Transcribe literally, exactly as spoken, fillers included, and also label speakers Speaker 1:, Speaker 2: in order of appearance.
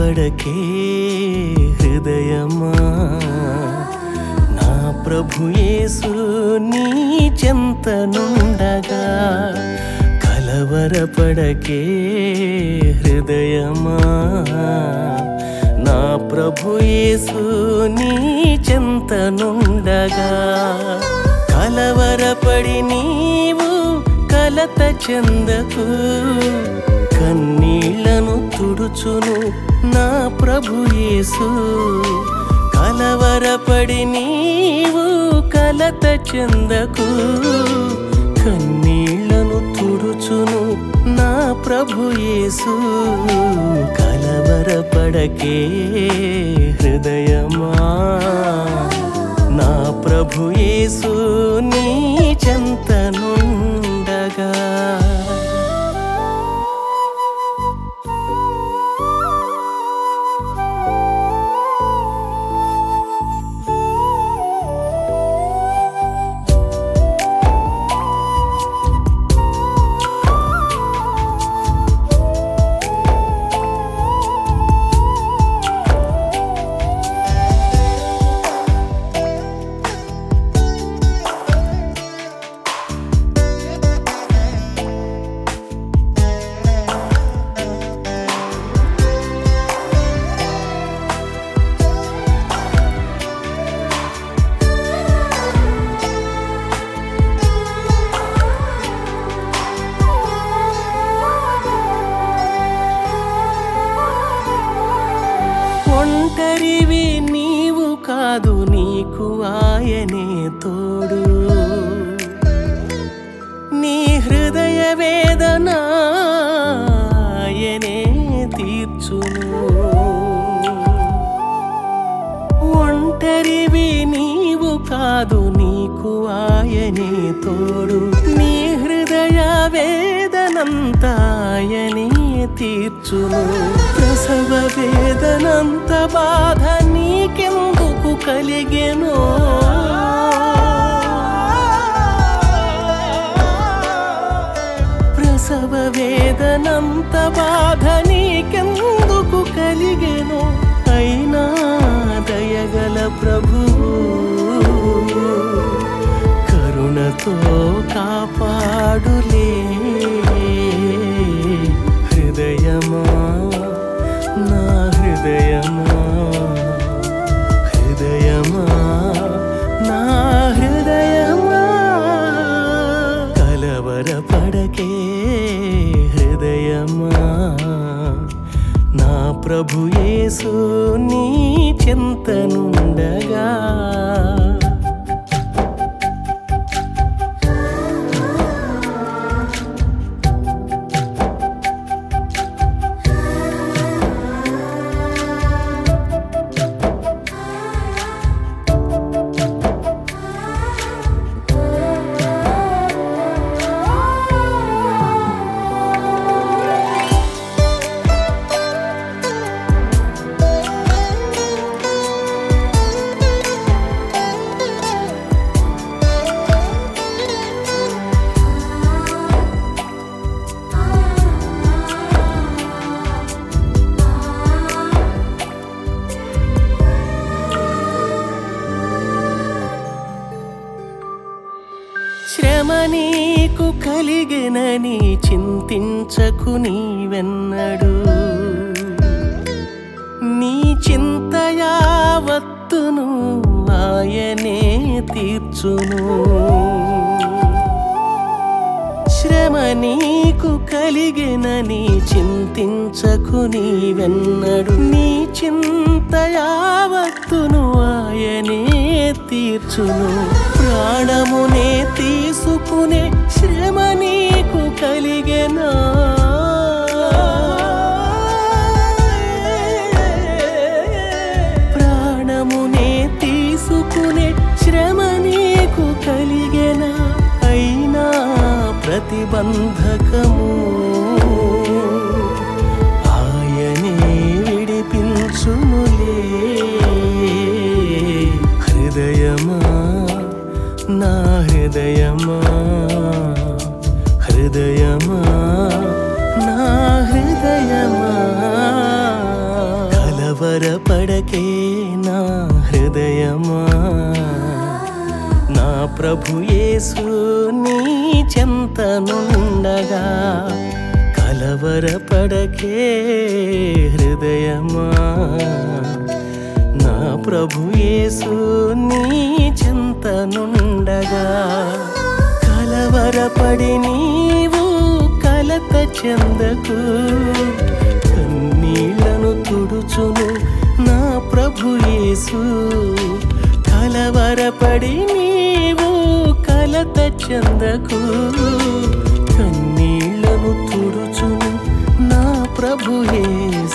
Speaker 1: కలవరపడకే హృదయమా, నా ప్రభు యేసు నీ చెంతనుండగా. కలవరపడకే హృదయమా, నా ప్రభు యేసు నీ చెంతనుండగా. కలవరపడి నీవు కలత చెందకు, కన్నీళ్లను తుడుచును నా ప్రభు యేసు. కలవరపడి నీవు కలత చెందకు, కన్నీళ్లను తుడుచును నా ప్రభు యేసు. కలవరపడకే హృదయమా, నా ప్రభు యేసు నీ చెంతనుండగా. ఒంటరివి నీవు కాదు, నీకు ఆయనే తోడు. నీ హృదయ వేదన ఆయనే తీర్చును. ఒంటరివి నీవు కాదు, నీకు ఆయనే తోడు. నీ హృదయ వేదనంత ఆయనే తీర్చును. ప్రసవ వేదనంత బాధ నీకెందుకు కలిగెను? ప్రసవ వేదనంత బాధ నీకెందుకు కలిగెను? అయినా దయగల ప్రభువు కరుణతో కాపాడులే. హృదయమా, నా హృదయమా, హృదయమా, నా హృదయమా. కలవరపడకే హృదయమా, నా ప్రభు యేసు నీ చెంతనుండగా. శ్రమ నీకు కలిగెనని చింతించకు నీవెన్నడు. నీ చింత యావత్తును ఆయనే తీర్చును. శ్రమ నీకు కలిగెనని చింతించకు నీవెన్నడు. నీ చింత యావత్తును ఆయనే తీర్చును. ప్రాణమునే తీసుకునే శ్రమ నీకు కలిగెనా? ప్రాణమునే తీసుకునే శ్రమ నీకు కలిగెనా? అయినా ప్రతిబంధకము ఆయనే విడిపించునులే. హృదయమా, నా హృదయమా, హృదయమా, కలవరపడకే నా హృదయమా, నా ప్రభు యేసు నీ చెంతనుండగా. కలవరపడకే హృదయమా, నా ప్రభు యేసు నీ చెంతనుండగా. కలవరపడి నీవు కలత చెందకు, కన్నీళ్లను తుడుచును నా ప్రభు యేసు. కలవరపడి నీవు కలత చెందకు, కన్నీళ్లను తుడుచును నా ప్రభు యేసు.